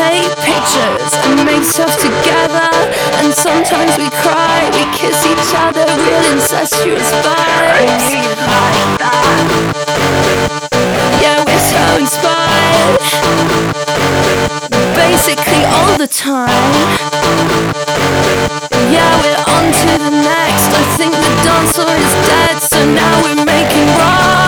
take pictures and make stuff together. And sometimes we cry, we kiss each other, real incestuous vibes. Yeah, we're so inspired, basically all the time. Yeah, we're on to the next. I think the dance floor is dead, so now we're making rock.